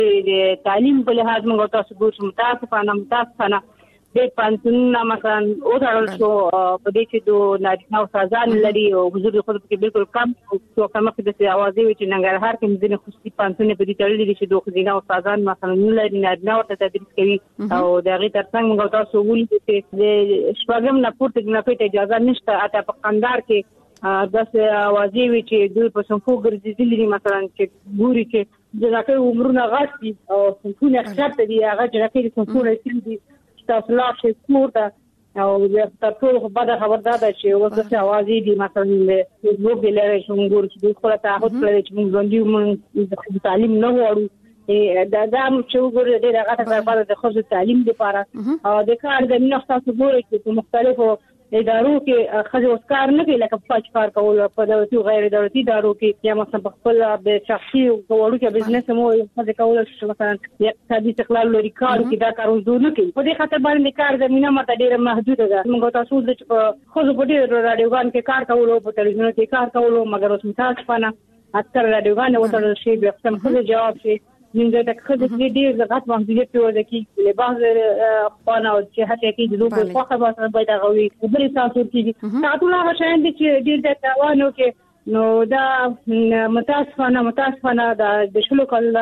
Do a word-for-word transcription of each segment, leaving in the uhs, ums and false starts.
د تعلیم په لحاظ موږ تاسو ګورو متاسفانه متاسفانه د پانسونونه مثلا او ترل شو په دې چې د نارینه استادان لري او حضور خود کې بالکل کم او کومه د اوازې وی چې ننګرهار کې مزنه خصوصي پانسونه په دې تړلې چې د خزینه استادان مثلا لري نارینه او تدریس کوي او دغه ترڅنګ موږ تاسو ولې چې د شپږم نه پورته نه پټه اجازه نشته اته په قندار کې داسې اوازې وی چې دوی په سنفو ګرځېدلې مثلا چې ګوري چې ځکه عمرونه غاټي او سنفونه خاطر دی هغه چې سنفونه دي تاسو لا شي کور دا او د ټول خبره خبردار ده چې وسه اوازې دي مثلا د وګړي لري څنګه چې خپل تعهد کړی چې موږ باندې موږ تعلیم نه وړو دا دا چې وګورئ د هغه لپاره د خصوصي تعلیم لپاره او د کار د نو تاسو ګورئ چې په مختلفو ادارو کې خځې اوسکار نه کوي لکه پاج کار کول په دولتي او غیر دولتي ادارو کې یا مثلا خپل د شخصي او وړوکې بزنس مو خځې کول چې مثلا اقتصادي استقلال لري کار کې دا کار وزو نه کوي په دې خاطر باندې کار زمينه ماته ډیره محدوده ده موږ تاسو د خو په دې رادیوګان کې کار کول او په تلویزیون کې کار کول مګر اوس متاسفانه اکثر رادیوګان وته شي به څنګه خځې جواب شي زنده د خځې د دې زغات محدودیت پیدا کې له بعض خانه او چې هڅه کوي د لوبو خو خبره باید غوي بل تاسو کې تاسو لا شاین دي چې ډیر د توانو کې نو دا متاسفانه متاسفانه د شلو کال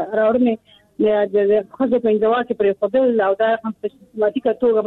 راوړنه د خځې په انځوا کې پر فضل او دا هم په سیستماتیکه توګه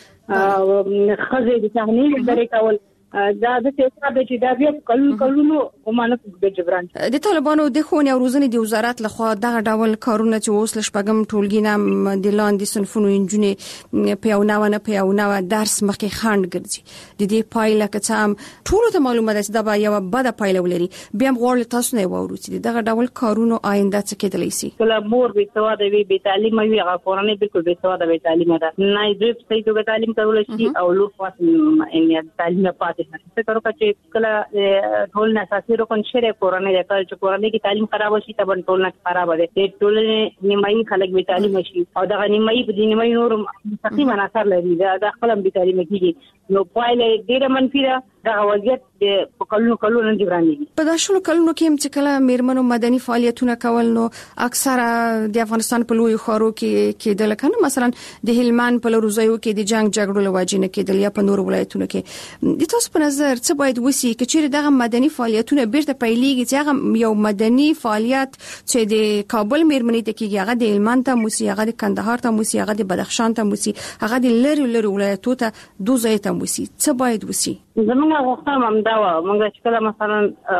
مثلا خځې د تحلیل درې کول دا د څه چې دا بیا کلو کلونو ومانه د جبران د طالبانو د خونې او روزنې د وزارت لخوا دغه ډول کارونه چې اوس لشپګم ټولګینه د لاندې صنفونو انجونې په یو نوو نه په یو نوو درس مخکې خاند ګرځي د دې پایله که هم ټول ته معلومه ده چې دا به یو بده پایله ولري بیا هم غواړي تاسو نه وورو چې دغه ډول کارونه آینده څه کېدلی شي کله مور به سواده وي به تعلیم وي هغه کورنۍ بالکل به سواده وي تعلیم ده نه دوی په صحیح توګه تعلیم کول شي او لو فاصله ان تعلیم پاتې څه کارو چې کله ټول نه اساسي رکن شری کورنۍ د کار چې کورنۍ کې تعلیم خراب شي ته ټول نه خراب دي د ټول نیمایي خلک به تعلیم شي او دغه نیمایي په دې نیمایي نور مستقیم اثر لري دا خپل به تعلیم کیږي نو پایله ډیره منفي ده دا وضعیت د کلونو کلونو جبران دي په داشلو کلونو کې چې کله میرمنو مدني فعالیتونه کول نو اکثره د افغانستان په لوی خارو کې کېدل کنه مثلا د هلمند په لروزایو کې د جنگ جګړو لواجینه کېدل یا په نور ولایتونو کې د تاسو په نظر څه باید وسی چې دغه مدني فعالیتونه بیرته پیلېږي چې هغه یو مدني فعالیت چې د کابل میرمنې ته کېږي هغه د هلمند ته موسی هغه د کندهار ته موسی هغه د بدخشان ته موسی هغه د لری لری ولایتونو ته دوزه ته موسی څه باید وسی زمونږ غوښتنه هم دا و موږ چې کله مثلا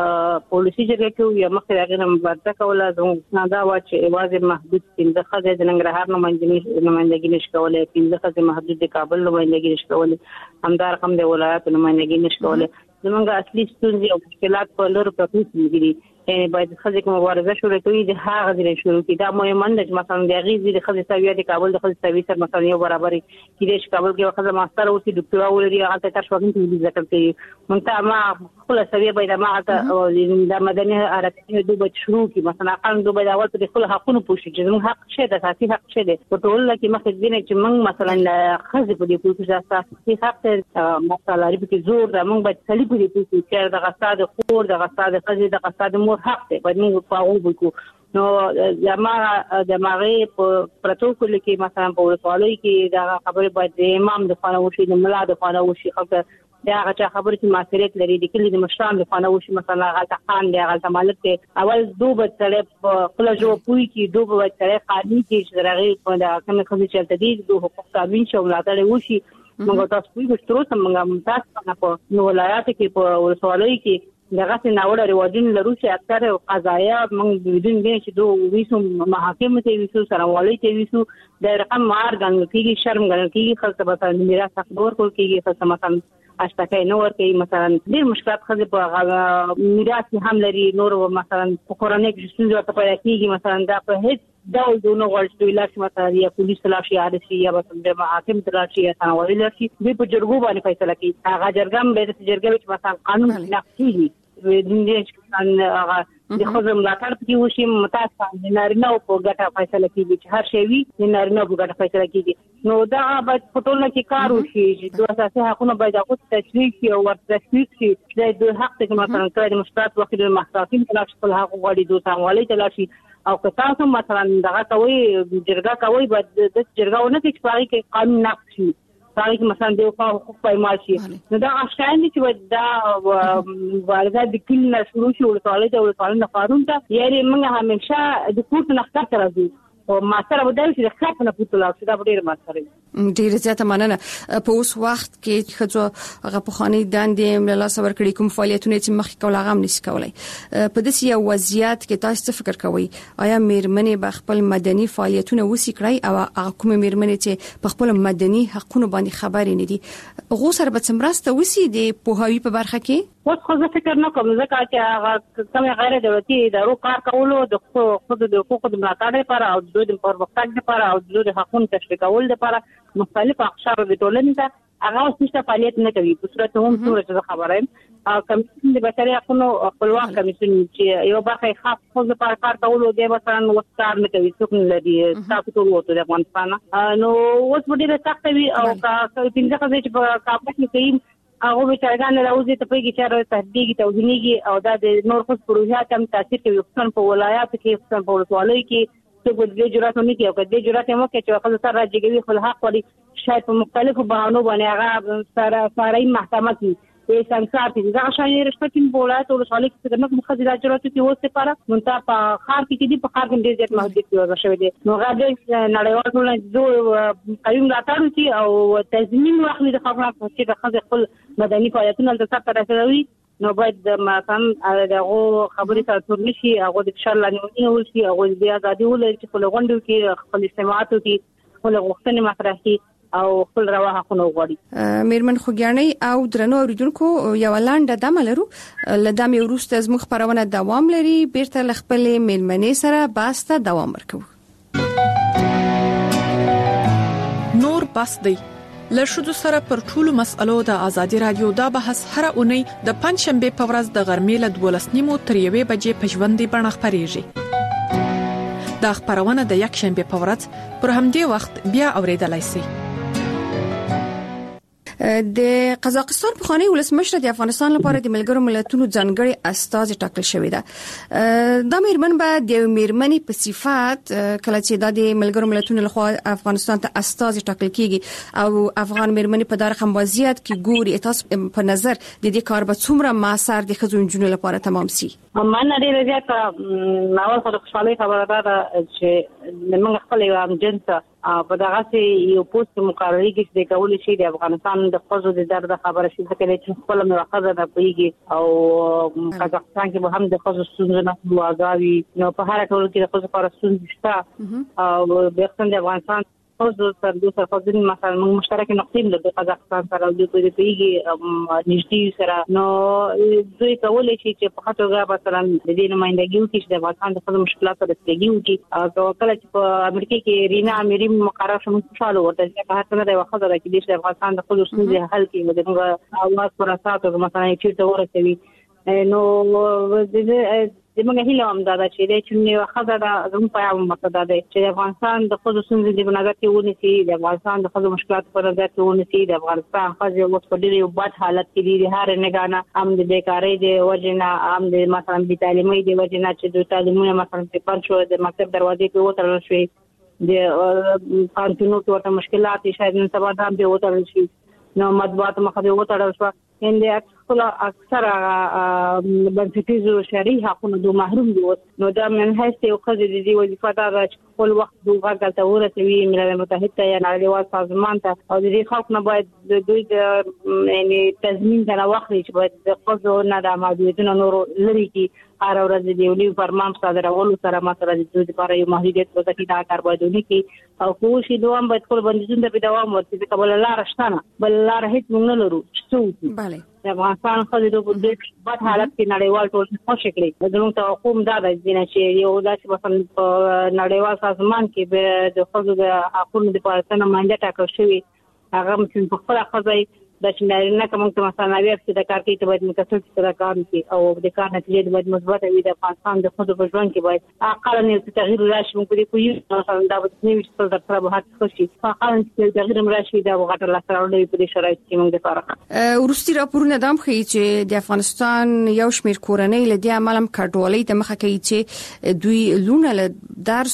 پالیسي جګړه کې یو مخکې هغه مبارزه کوله زموږ دا و چې واځي محدود پنځه خځې د ننګرهار نمائندګي نمائندګي نشکولې پنځه خځې محدود د کابل نمائندګي نشکولې همدار هم د ولایت نمائندګي نشکولې زمونږ اصلي ستونزې او مشکلات په لور پروسې دي یعنی باید خځې کوم مبارزه شروع کوي د هغه ځای شروع کی دا مهمه ده چې مثلا د غیزي د خځې سویه د کابل د خځې سویه سره مثلا یو برابرۍ کېږي چې کابل کې خځه ماستر او سي ډاکټرا ولري هغه ته تاسو کوم څه ذکر کوي مونږ ما خپل سویه باید ما د مدني حرکت دوه شروع کی مثلا قانون دوه د اول په خپل حقوقو پوښتنه چې موږ حق شه د اساسي حق شه د ټول کې مخکې دینه چې موږ مثلا خځې په دې پوښتنه اساسي حق ته مثلا لري په زور د موږ باید سړي په دې پوښتنه چې د غصاد خور د غصاد خځې د غصاد مور حق دی باید موږ په هغه وکړو نو زموږ د ماغي په پروتوکول کې مثلا په ولسوالۍ کې دا خبره باید د امام د خانه وشي د ملا د خانه وشي خو دا هغه چې خبره چې ماسریت لري د کلی د مشران د خانه وشي مثلا هغه خان دی هغه مالک دی اول دوه تلې په خپل جو پوي کې دوه تلې قانوني کې چې راغلي په دا کوم خبرې چې تدې دوه حقوق تامین شو ملاتړ وشي موږ تاسو په سترو سم موږ تاسو په نو ولایت کې په ولسوالۍ کې دغه څنګه رواجین لرو چې اکثر قضایا موږ بدون دې چې دوه ویسو محاکم ته ویسو سره ته ویسو د رقم مار غنګ کېږي شرم غنګ کېږي خلک مثلا میراث حق دور کول کېږي خلک مثلا اشتکای نور کوي مثلا ډېر مشکلات خځې په میراث هم لري نور مثلا په کورنۍ کې څنګه ته پیدا کېږي مثلا دا په هیڅ ډول دونه غوښتل ویل مثلا یا پولیس تلاشي عادي یا مثلا محاکم تلاشي یا ثانوي لاشي به په جرګو باندې فیصله کوي هغه جرګم به د جرګې مثلا قانون نافذ د دې هغه د خو ملاتړ کې وشي متاسفانه نارینه په ګټه فیصله کوي چې هر شی وي د نارینه په ګټه فیصله کوي نو دا باید په ټولنه کې کار وشي چې د اساسي حقوقو باید هغه تشریح شي او ورته شي د حق ته مثلا کړي مشترک وکړي د محاکم تلاشي په هغه غوړي دوه سموالي تلاشي او که تاسو مثلا دغه کوي جرګه کوي بعد د جرګاونه کې پاري کې قانون نقض شي پاري کې مثلا د حقوق پایمال شي نو دا اشکان دي چې دا واردات د کله شروع شي او ټولې د قانون قانون ته یاري موږ همیشه د کوټ نخښه راځي او ما سره ودای چې د خاطر نه پوتلا چې دا ډیر ما سره ډیر زیاته مننه په اوس وخت کې خځو هغه په خاني داندې مله سور کړی کوم فعالیتونه چې مخکې کول هغه نشي کولای په داسې یو وضعیت کې تاسو فکر کوئ آیا میرمنې به خپل مدني فعالیتونه وسی کړی او هغه کوم میرمنې چې په خپل مدني حقوقو باندې خبرې نه دي غو سره به څمرسته وسی د پوهاوی په برخه کې اوس خو زه فکر نه کوم ځکه چې هغه کوم غیر دولتي ادارو کار کولو د خود د حقوقو د ملاتړ لپاره او د پرمختګ لپاره او د حقوقو تشریح کول لپاره مختلف اقشار د ټولنې ته هغه څه فعالیت نه کوي په صورت هم څه خبره ام کمیسیون د بشري حقوقو خپلواک کمیسیون چې یو برخه خاص خو د کار کولو د مثلا وستار نه کوي څوک نه لري تاسو ټول وته د افغانستان نو اوس په ډیره سخت وي او کا پنځه کځي چې په کاپټ کې کوي هغه به چارګان راوځي ته پیږي چې تهدیدي توهینيږي او دا د نور خص پروژات هم تاثیر کوي خصوصا په ولایاتو کې خصوصا په ولسوالۍ کې څه د جرأت نه کوي او د جرأت هم کوي چې خپل سره راځي خپل حق ولري شاید په مختلفو بهانو باندې هغه سره ساري محکمه کې د سنسار کې دا شایي رښتینی بولات او ولسوالۍ کې څنګه مخدرات جرأت کې اوسه لپاره مونږ په خار کې دي په خار کې ډېر زیات محدود کیږي شوی دي نو غاډه نړیوال ټولنه زو قوم راتاړو چې او تضمین واخلي د خبرو چې د خځې خپل مدني فعالیتونه د څه تر راوي نو باید مثلا دغه خبرې سره تور نشي هغه د شر لانه ول شي هغه د ازادي ول چې په لغونډو کې خپل استعمالاتو کې خپل غوښتنې مطرح کړي او خپل روا حقونه وغواړي میرمن خوګیانې او درنو اوریدونکو یو لاندې دمه لرو لدامي وروسته زموږ خبرونه دوام لري بیرته خپل میرمنې سره باسته دوام ورکوي نور بس دی لشدو سره پر ټولو مسألو د ازادي رادیو دا بحث هر اونۍ د پنځ شنبه په ورځ د غرمې له دولس نیمو تر یوې بجې په ژوندۍ بڼه خبريږي دا خبرونه د یک شنبه په ورځ پر همدې وخت بیا اوریدلای شئ د قزاقستان په خاني ولسمشر د افغانستان لپاره د ملګرو ملتونو ځانګړي استازي ټاکل شوی ده دا میرمن به د میرمنې په صفات کله چې د ملګرو ملتونو لخوا افغانستان ته استازي ټاکل کیږي او افغان میرمنې په دغه وضعیت کې ګوري تاسو په نظر د دې کار به څومره مؤثر د خځو جنونو لپاره تمام سي من ډیر زیات ناول خو خوشاله خبره ده چې موږ خپل یو امجنته په دغه سي یو پوسټ مقرري کې د کول شي د افغانستان د خځو د درد خبره شي چې خپل موخه ده پیږي او قزاقستان کې به هم د خځو ستونزې نه واغاوي نو په هر ټول کې د خځو لپاره ستونزې شته او د افغانستان خځو سره د خځو مثلا مشترک نقطې د قزاقستان سره د دوی پیږي نږدې سره نو دوی کولای شي چې په خاطر مثلا د دې نمائندګیو کې د افغانستان د خځو مشکلات سره ستګیو کې او کله چې په امریکا کې رینا اميري مقرر شوم خوشاله ورته چې په هر څه د وخت راکې د افغانستان د خځو ستونزې حل کړي د موږ اواز پر اساس مثلا چې ورته نو د دمغه هیله هم دا چې د چنې خزه د زموږ په یو مقصد ده چې افغانستان د خپل سنځ د بنګر کې ونیسي د افغانستان د خپل مشکلات په نظر کې ونیسي د افغانستان خزه اوس په ډېر یو بد حالت کې دي هر نگانه هم د بیکاری د وجنه هم د مثلا د تعلیمي د وجنه چې د تعلیمونه مثلا په پنځو د مکتب دروازې په وترل شي د قانونو ته مشکلات شاید نن سبا هم به وترل شي نو مطبوعات مخه وترل شو ان د خپل اکثر بنسټیزو شرعي حقوقو د محروم دي نو دا من هڅه یو خځه د دې وظیفه دا چې خپل وخت دوه غلطه ورسوي ملل متحده یا نړیوال سازمان ته او د دې خلک نه باید د دوی د یعنی تضمین دا واخلي چې باید د خځو نه د محدودیتونو نور لري کی هر ورځ د یو فرمان صادرولو سره مثلا د دوی لپاره یو محدودیت وځي دا کار باید ونکړي او خو شي دوام باید خپل بندیزونه په دوام ورته قبل لار شتنه بل لار هیڅ موږ نه لرو څه bale د افغانستان خلکو په دې بد حالت کې نړیوال ټول خوشی کړي زموږ ته حکومت دا د دې چې یو داسې مثلا نړیوال سازمان کې به د خلکو د حقوقو لپاره څنګه منځ ټاکل شوی هغه چې په خپل خځې د شنارینه کوم ته مثلا بیا چې د کار کې ته باید متصل سره کار کوي او د کار نتیجه باید مثبت وي د افغانستان د خود په ژوند کې باید اقل نه تغیر راشي موږ دې کوی مثلا دا د نوي څه د پر به هڅه کوي اقل چې تغیر راشي دا وغټه لا سره ولې په دې شرایط کې موږ د کار ورستي راپورونه دام ښیي چې د افغانستان یو شمېر کورنۍ له دې عملم کډوالۍ ته مخه کوي چې دوی لونه له درس